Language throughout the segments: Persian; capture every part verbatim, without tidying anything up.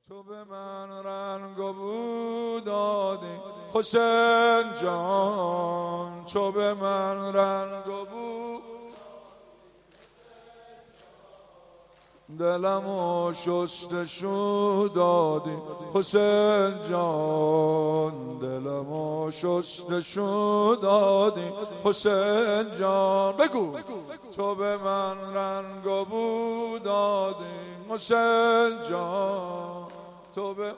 تو به من رنگ و بو دادی حسین جان، تو به من رنگ و بو دلمو شستشو دادی حسین جان، دلمو شستشو دادی حسین جان. بگو تو به من رنگ و بو دادی حسین جان، تو به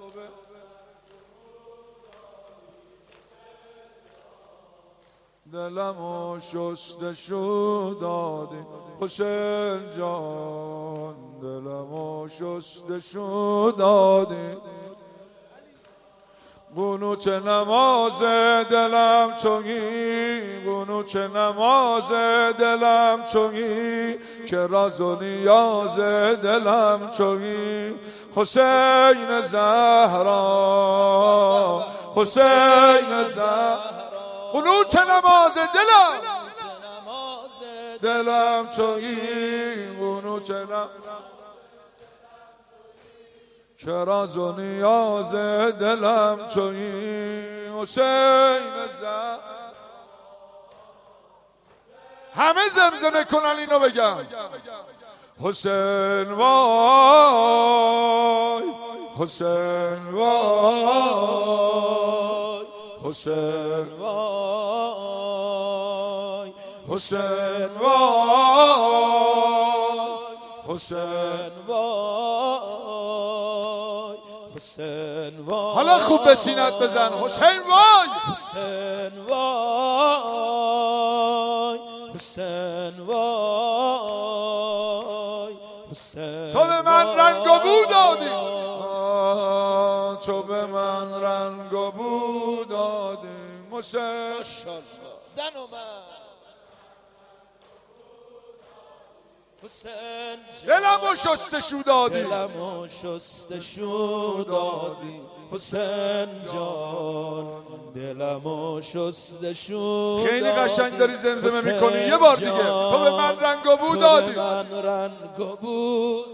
دلمو شستشو دادی حسین جان، دلمو شستشو دادی. قنوت نماز دلم چونی، قنوت نماز دلم چونی، که راز و نیاز دلم چونی. حسین زهرا، حسین زهرا، قنوت نماز دلم دلم چونی، قنوت نماز که راز و نیاز دلم چونی. حسین زهرا، همه زمزمه کنن اینو بگم. حسین وای، حسین وای، حسین وای، حسین وای، حسین وای، حسین وای. حالا خوب به سینه‌ات بزن. حسین وای، حسین وای، حسین وای، حسین. تو به من رنگ و بو دادی، تو به من رنگ و بو دادی حسین. زن و من حسین دلمو شستشو دادی، دلمو شستشو دادی حسین جان، دلمو شستشو دادی. خیلی قشنگ داری زمزمه میکنی. یه بار دیگه. تو به من رنگ و بو دادی، تو به من رنگ و بو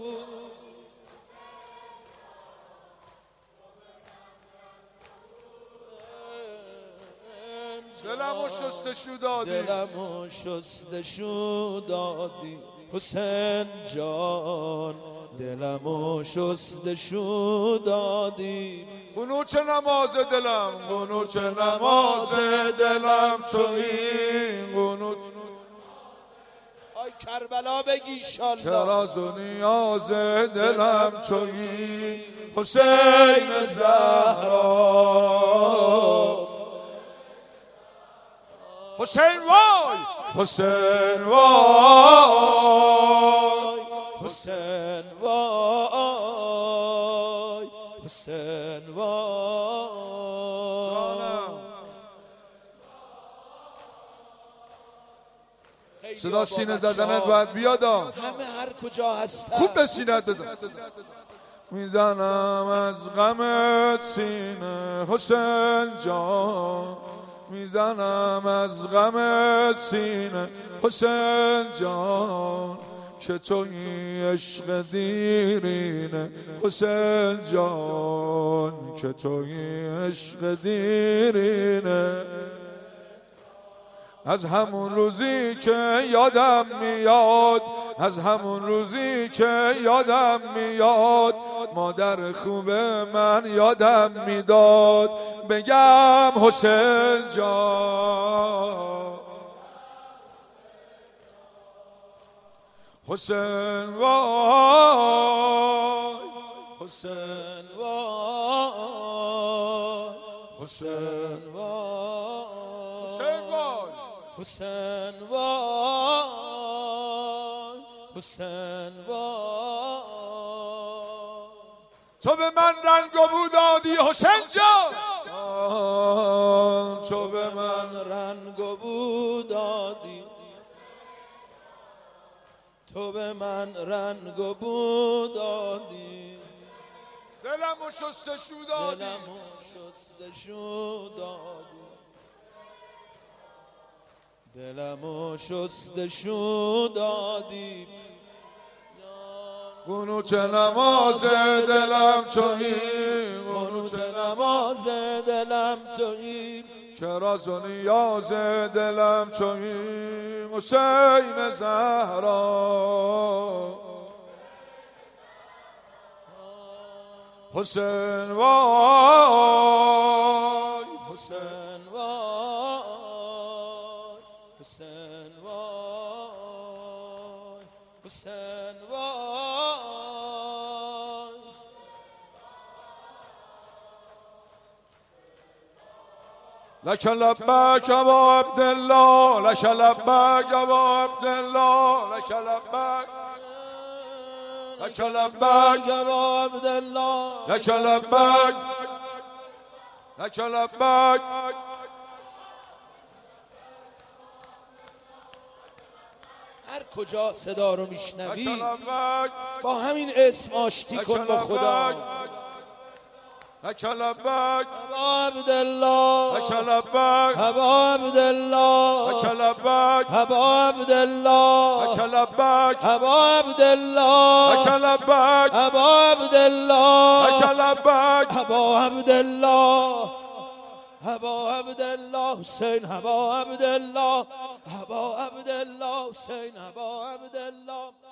دلمو شستشو دادی، دلمو شستشو دادی حسین جان، دلمو شستشو دادی. قنوت نماز دلم، قنوت نماز دلم چونی، قنوت آی کربلا بگی انشالله، که راز و نیاز دلم چونی. حسین زهرا، حسین وای، حسین وای، حسین وای، حسین وای. صدا سینه زدنت باید بیاد. همه هر کجا هستن خوب به سینه‌ات بزن. میزنم از غمت سینه حسین جان، میزنم از غمت سینه حسین جان، که توی عشق دیرینه حسین جان، که توی عشق دیرینه. از همون روزی که یادم میاد، از همون روزی که یادم میاد، مادر خوب من یادم میداد بگم حسین جان. حسین وای، حسین وای، حسین وای، حسین وای، حسین وای. تو به من رنگ و بو دادی حسین جان، تو به من رنگ و بو دادی، تو به من رنگ و بو دادی. دلمو شستشو دادی، دلمو شستشو دادی، دلمو شستشو دادی. قنوت نماز دلم تویی، قنوت نماز دلم تویی، که راز و نیاز دلم تویی. حسین زهرا حسین وای، حسین وای، حسین وای، حسین وای. لک لبک ابا عبدالله، لک لبک ابا عبدالله، لک لبک لک لبک ابا عبدالله، لک لبک لک لبک. هر کجا صدا رو میشنوی لک لبک با همین اسم آشتی کن با خدا. لک لبک ابا عبدالله، لک لبک ابا عبدالله، لک لبک ابا عبدالله، لک لبک ابا عبدالله، لک لبک ابا عبدالله، لک لبک ابا عبدالله، ابا عبدالله حسین، ابا عبدالله، ابا عبدالله حسین، ابا عبدالله.